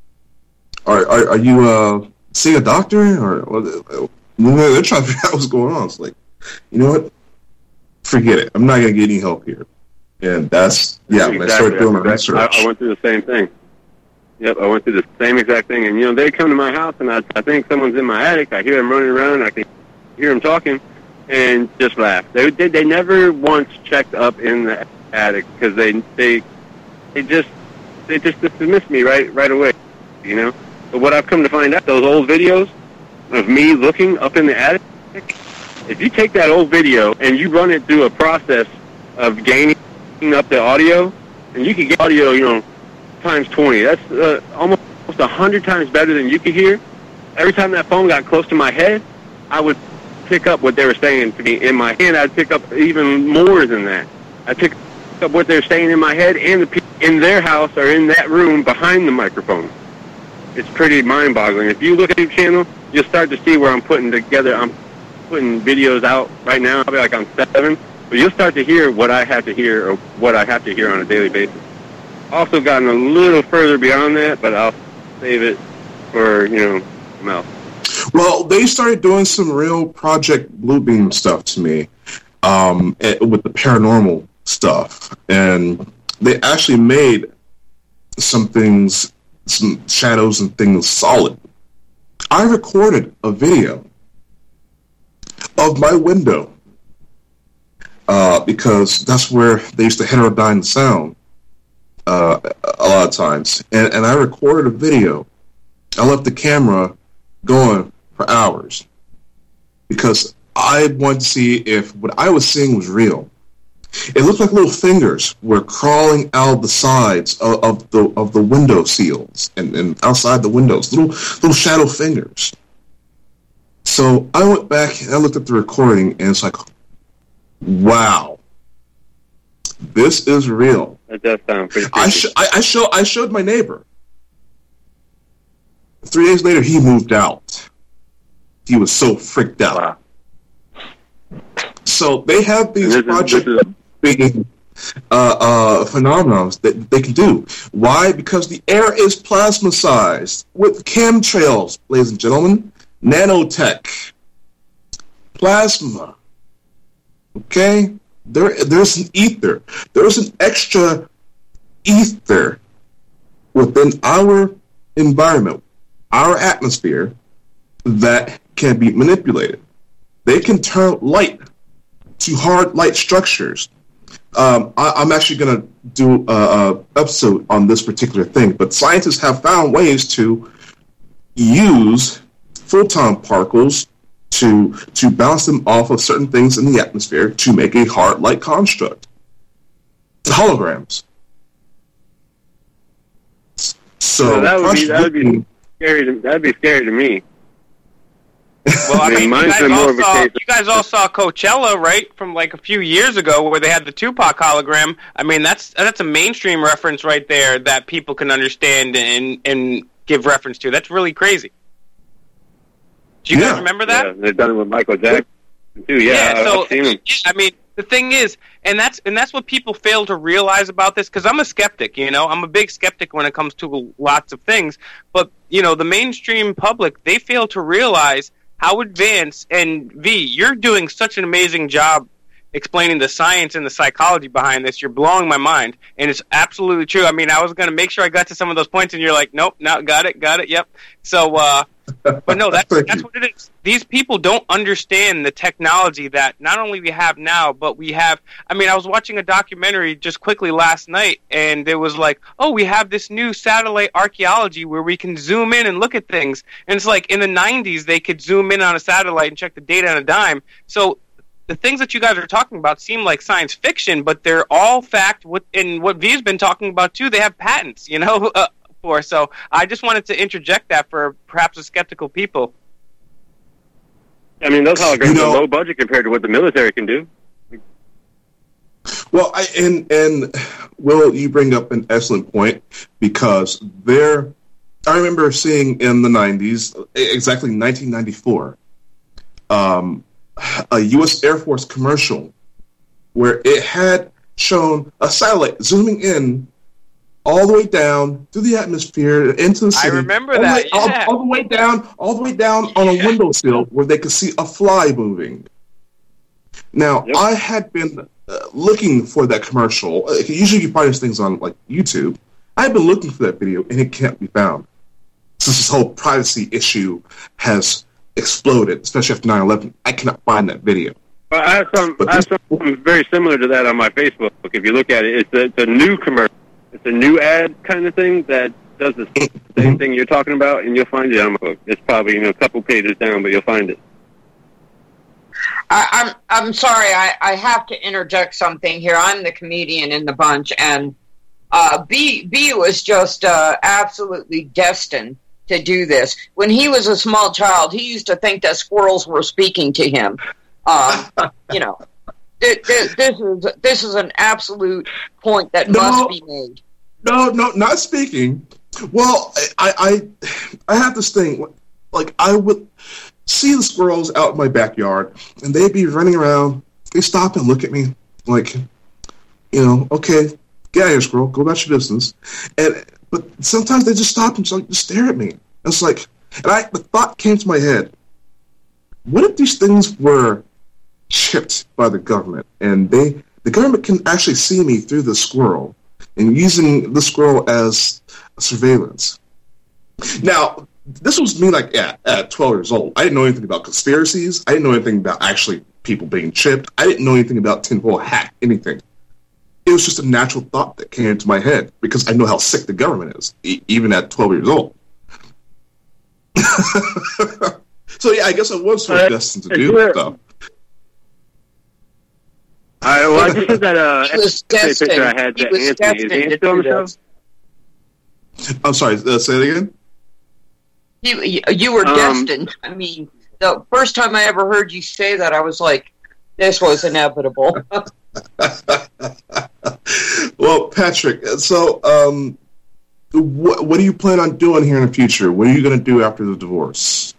are, are, are you, uh, seeing a doctor? Or, they're trying to figure out what's going on. It's like, you know what? Forget it. I'm not going to get any help here. And that's, yeah, exactly. when I started doing my research. I, I went through the same thing. Yep, I went through the same exact thing. And, you know, they come to my house, and I, I think someone's in my attic. I hear them running around. I can hear them talking. And just laugh. They they, they never once checked up in the attic because they they they just they just dismissed me right right away, you know. But what I've come to find out, those old videos of me looking up in the attic, if you take that old video and you run it through a process of gaining up the audio, and you can get audio, you know, times twenty. That's uh, almost a hundred times better than you could hear. Every time that phone got close to my head, I would pick up what they were saying to me in my head. I'd pick up even more than that. I'd pick up what they're saying in my head and the people in their house or in that room behind the microphone. It's pretty mind-boggling. If you look at the channel, you'll start to see where I'm putting together. I'm putting videos out right now, probably like on seven, but you'll start to hear what I have to hear or what I have to hear on a daily basis. Also gotten a little further beyond that, but I'll save it for, you know, something else. Well, they started doing some real Project Bluebeam stuff to me um, with the paranormal stuff. And they actually made some things, some shadows and things solid. I recorded a video of my window uh, because that's where they used to heterodyne the sound uh, a lot of times. And, and I recorded a video. I left the camera going for hours because I wanted to see if what I was seeing was real. It looked like little fingers were crawling out the sides of, of the of the window seals and, and outside the windows, little little shadow fingers. So I went back and I looked at the recording, and it's like, wow, this is real. That does sound pretty I, sh- I, I, show, I showed my neighbor. Three days later, he moved out. He was so freaked out. Wow. So they have these is, project being uh, uh, phenomena that they can do. Why? Because the air is plasma-sized with chemtrails, ladies and gentlemen. Nanotech. Plasma. Okay? There, there's an ether. There's an extra ether within our environment, our atmosphere, that can be manipulated. They can turn light to hard light structures. Um, I, I'm actually going to do an episode on this particular thing, but scientists have found ways to use photon particles to to bounce them off of certain things in the atmosphere to make a hard light construct. Holograms. So well, that would be that would be scary. To, that'd be scary to me. Well, I mean, I mean you, guys more all of a saw, case of- you guys all saw Coachella, right, from like a few years ago, where they had the Tupac hologram. I mean, that's that's a mainstream reference right there that people can understand and and give reference to. That's really crazy. Do you yeah. guys remember that? Yeah, they've done it with Michael Jackson too. Yeah, yeah so, I've seen him. I mean, the thing is, and that's and that's what people fail to realize about this, because I'm a skeptic, you know? I'm a big skeptic when it comes to lots of things. But, you know, the mainstream public, they fail to realize how advanced, and V, you're doing such an amazing job explaining the science and the psychology behind this. You're blowing my mind, and it's absolutely true. I mean, I was going to make sure I got to some of those points, and you're like, nope, no, got it, got it, yep. So, uh, but no, that's that's what it is. These people don't understand the technology that not only we have now, but we have. I mean, I was watching a documentary just quickly last night, and it was like, oh, we have this new satellite archaeology where we can zoom in and look at things. And it's like in the nineties, they could zoom in on a satellite and check the data on a dime. So the things that you guys are talking about seem like science fiction, but they're all fact. What and what V's been talking about too, they have patents, you know. Uh, For. So I just wanted to interject that for perhaps the skeptical people. I mean, those holograms you know, are low budget compared to what the military can do. Well, I, and and Will, you bring up an excellent point, because there, I remember seeing in the nineties, exactly nineteen ninety-four, um, a U S Air Force commercial where it had shown a satellite zooming in all the way down through the atmosphere into the city. I remember all that. The way, yeah. all, all the way down, all the way down on a windowsill where they could see a fly moving. Now, yep. I had been uh, looking for that commercial. Uh, usually, you find these things on like YouTube. I had been looking for that video, and it can't be found. Since this whole privacy issue has exploded, especially after nine eleven, I cannot find that video. Well, I have some. I have something very similar to that on my Facebook. If you look at it, it's a, it's a new commercial. It's a new ad kind of thing that does the same mm-hmm. thing you're talking about, and you'll find it on my book. It's probably, you know, a couple pages down, but you'll find it. I, I'm I'm sorry, I, I have to interject something here. I'm the comedian in the bunch, and uh, B B was just uh, absolutely destined to do this. When he was a small child, he used to think that squirrels were speaking to him. Uh, you know. This, this is this is an absolute point that no, must be made. No, no, not speaking. Well, I, I, I have this thing. Like, I would see the squirrels out in my backyard, and they'd be running around. They stop and look at me, like, you know, okay, get out of here, squirrel. Go about your business. And but sometimes they just stop and just, like, just stare at me. It's like, and I the thought came to my head: what if these things were chipped by the government, and they the government can actually see me through the squirrel and using the squirrel as surveillance? Now, this was me like at, at twelve years old. I didn't know anything about conspiracies. I didn't know anything about actually people being chipped. I didn't know anything about tinfoil hat, anything. It was just a natural thought that came into my head because I know how sick the government is, e- even at twelve years old. So yeah, I guess I was sort of destined to do that stuff. I, well, I just said that uh, destined. picture I had to Anthony. Is Anthony still on the show? I'm sorry, uh, say it again? You, you, you were Um, destined. I mean, the first time I ever heard you say that, I was like, this was inevitable. Well, Patrick, so um, what, what do you plan on doing here in the future? What are you going to do after the divorce?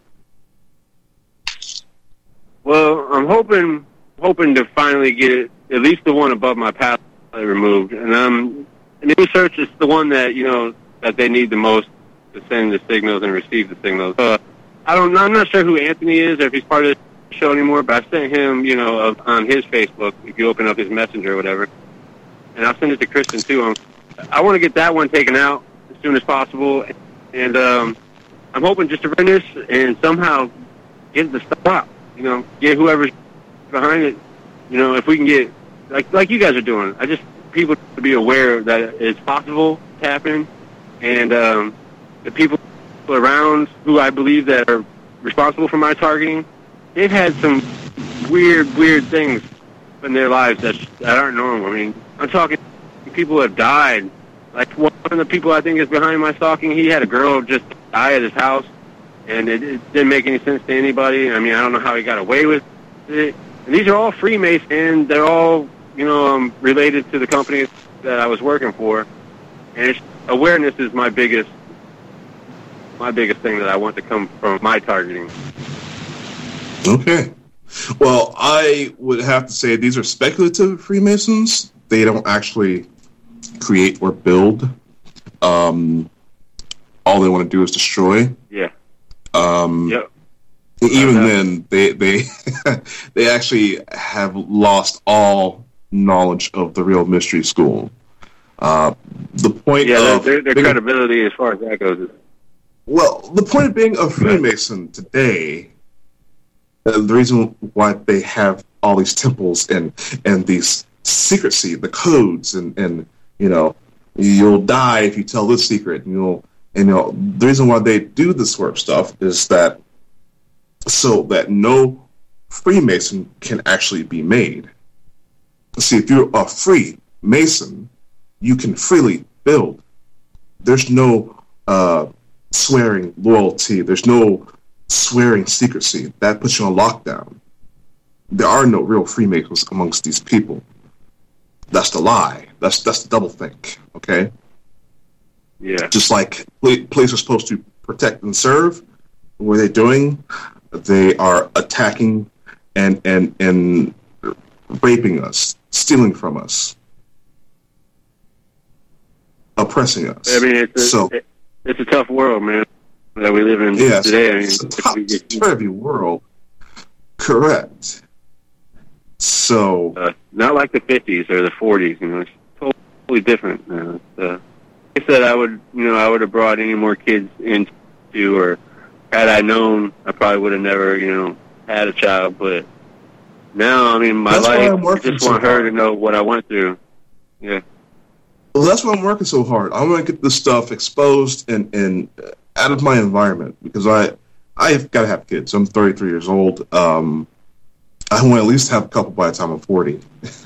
Well, I'm hoping hoping to finally get at least the one above my path removed, and um, and research is the one that you know that they need the most to send the signals and receive the signals. Uh, I don't, I'm not sure who Anthony is or if he's part of the show anymore, but I sent him, you know, of, on his Facebook. If you open up his messenger or whatever, and I'll send it to Kristen too. Um, I want to get that one taken out as soon as possible, and um, I'm hoping just to run this and somehow get the stuff out. You know, get whoever's behind it. You know, if we can get like like you guys are doing. I just people to be aware that it's possible to happen, and um, the people around who I believe that are responsible for my targeting, they've had some weird, weird things in their lives that that aren't normal. I mean, I'm talking people have died. Like one of the people I think is behind my stalking, he had a girl just die at his house. And it, it didn't make any sense to anybody. I mean, I don't know how he got away with it. And these are all Freemasons, and they're all, you know, um, related to the company that I was working for. And it's, awareness is my biggest, my biggest thing that I want to come from my targeting. Okay. Well, I would have to say these are speculative Freemasons. They don't actually create or build. Um, all they want to do is destroy. Yeah. Um, yep. Even then, they they they actually have lost all knowledge of the real mystery school. Uh, the point yeah, of their, their being, credibility as far as that goes. Is, well, the point of being a Freemason today, uh, the reason why they have all these temples and and these secrecy, the codes, and and you know, you'll die if you tell this secret, and you'll. And, you know, the reason why they do this sort of stuff is that so that no Freemason can actually be made. See, if you're a Freemason, you can freely build. There's no uh, swearing loyalty. There's no swearing secrecy. That puts you on lockdown. There are no real Freemasons amongst these people. That's the lie. That's that's the doublethink, okay? Yeah. Just like police are supposed to protect and serve, what are they doing? They are attacking and and and raping us, stealing from us, oppressing us. I mean, it's a, so, it, it's a tough world, man, that we live in yeah, today. I mean, it's a tough, terrible world. Correct. So, uh, not like the fifties or the forties. You know, it's totally different. Uh, it's, uh, I said I would, you know, I would have brought any more kids into, or had I known, I probably would have never, you know, had a child. But now, I mean, my that's life, I just so want her hard. to know what I went through. Yeah. Well, that's why I'm working so hard. I want to get this stuff exposed and, and out of my environment because I I've got to have kids. I'm thirty-three years old. Um, I want to at least have a couple by the time I'm forty.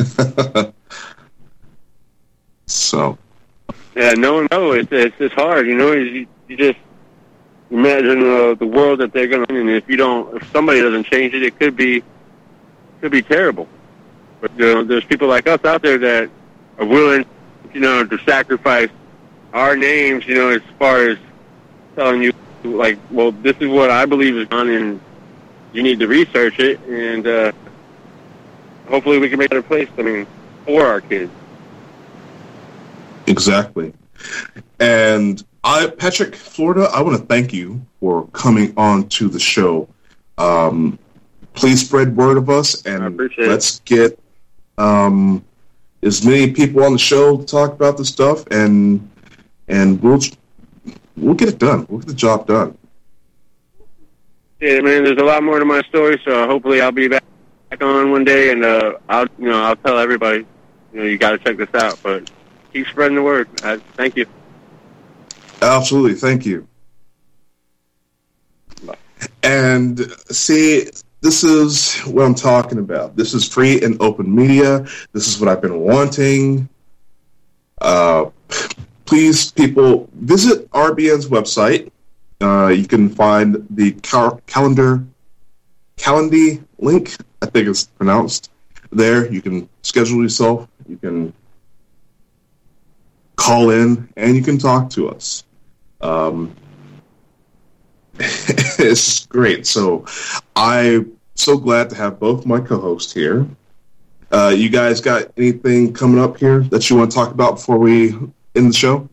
So. Yeah, no, no, it's it's, it's hard. You know, you, you just imagine uh, the world that they're going to. And if you don't, if somebody doesn't change it, it could be could be terrible. But you know, there's people like us out there that are willing, you know, to sacrifice our names. You know, as far as telling you, like, well, this is what I believe is on, and you need to research it, and uh, hopefully we can make a better place. I mean, for our kids. Exactly. And I, Patrick, Florida, I want to thank you for coming on to the show. Um, please spread word of us, and let's get um, as many people on the show to talk about this stuff, and and we'll we'll get it done. We'll get the job done. Yeah, man, there's a lot more to my story, so hopefully I'll be back on one day, and uh, I'll, you know, I'll tell everybody, you know, you got to check this out. But keep spreading the word. Uh, thank you. Absolutely, thank you. And see, this is what I'm talking about. This is free and open media. This is what I've been wanting. Uh, please, people, visit R B N's website. Uh, you can find the cal- calendar, Calendly link, I think it's pronounced, there. You can schedule yourself. You can call in, and you can talk to us. Um, it's great. So I'm so glad to have both my co-hosts here. Uh, you guys got anything coming up here that you want to talk about before we end the show?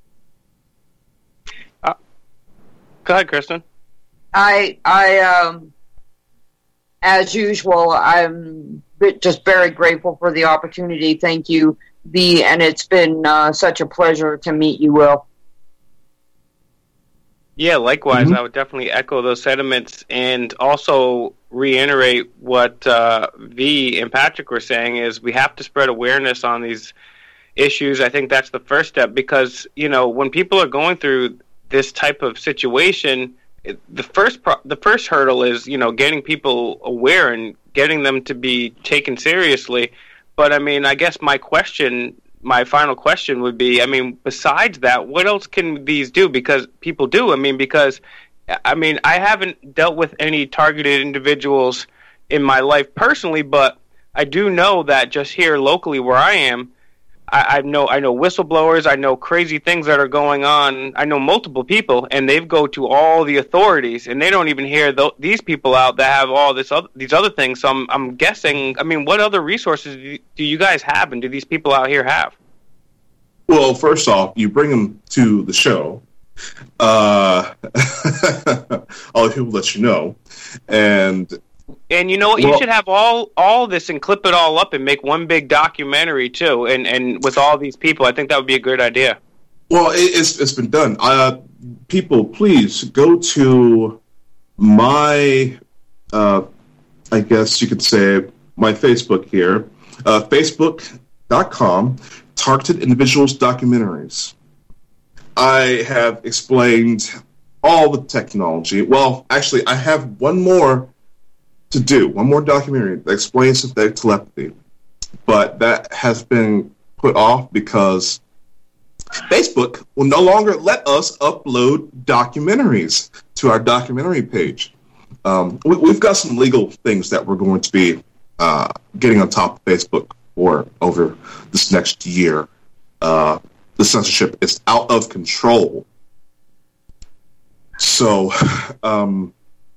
Uh, go ahead, Kristen. I, I, um, as usual, I'm just very grateful for the opportunity. Thank you, V, and it's been uh, such a pleasure to meet you, Will. Yeah, likewise. Mm-hmm. I would definitely echo those sentiments and also reiterate what uh, V and Patrick were saying is we have to spread awareness on these issues. I think that's the first step because, you know, when people are going through this type of situation, it, the first pro- the first hurdle is, you know, getting people aware and getting them to be taken seriously. But, I mean, I guess my question... My final question would be, I mean, besides that, what else can these do? Because people do. I mean, because, I mean, I haven't dealt with any targeted individuals in my life personally, but I do know that just here locally where I am, I, I know I know whistleblowers, I know crazy things that are going on. I know multiple people, and they go to all the authorities, and they don't even hear th- these people out that have all this other, these other things. So I'm, I'm guessing, I mean, what other resources do you, do you guys have, and do these people out here have? Well, first off, you bring them to the show. Uh, all the people let you know. And And you know what? Well, you should have all all this and clip it all up and make one big documentary too. And and with all these people, I think that would be a good idea. Well, it, it's it's been done. Uh, people, please go to my, uh, I guess you could say, my Facebook here, uh, facebook dot com, Targeted Individuals Documentaries. I have explained all the technology. Well, actually, I have one more to do, one more documentary that explains synthetic telepathy. But that has been put off because Facebook will no longer let us upload documentaries to our documentary page. Um, we, we've got some legal things that we're going to be uh, getting on top of Facebook for over this next year. Uh, the censorship is out of control. So, um,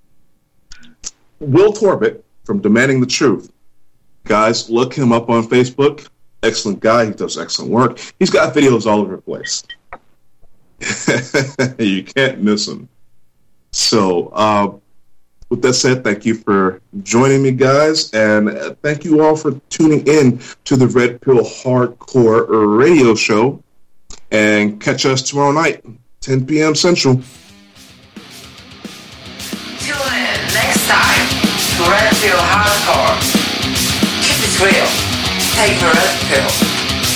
Will Torbett from Demanding the Truth. Guys, look him up on Facebook. Excellent guy. He does excellent work. He's got videos all over the place. You can't miss him. So, uh, with that said, thank you for joining me, guys, and thank you all for tuning in to the Red Pill Hardcore Radio Show. And catch us tomorrow night, ten p.m. Central. Tune in next time to Red Pill Hardcore. Keep it real. Take the Red Pill.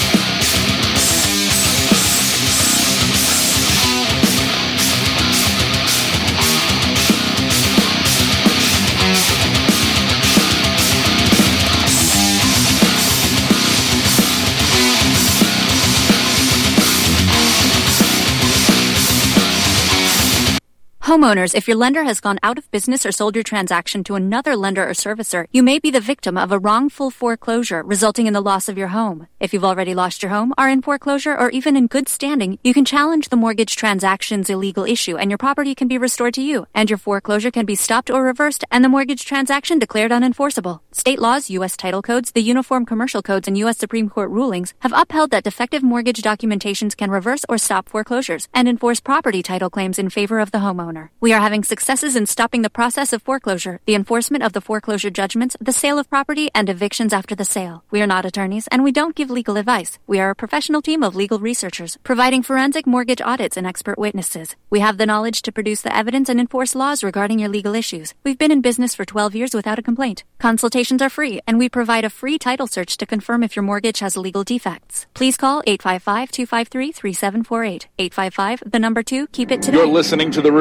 Homeowners, if your lender has gone out of business or sold your transaction to another lender or servicer, you may be the victim of a wrongful foreclosure, resulting in the loss of your home. If you've already lost your home, are in foreclosure, or even in good standing, you can challenge the mortgage transaction's illegal issue, and your property can be restored to you, and your foreclosure can be stopped or reversed, and the mortgage transaction declared unenforceable. State laws, U S title codes, the Uniform Commercial Codes, and U S Supreme Court rulings have upheld that defective mortgage documentations can reverse or stop foreclosures and enforce property title claims in favor of the homeowner. manner. We are having successes in stopping the process of foreclosure, the enforcement of the foreclosure judgments, the sale of property, and evictions after the sale. We are not attorneys, and we don't give legal advice. We are a professional team of legal researchers, providing forensic mortgage audits and expert witnesses. We have the knowledge to produce the evidence and enforce laws regarding your legal issues. We've been in business for twelve years without a complaint. Consultations are free, and we provide a free title search to confirm if your mortgage has legal defects. Please call eight five five, two five three, three seven four eight. eight five five, the number two, keep it today. You're listening to the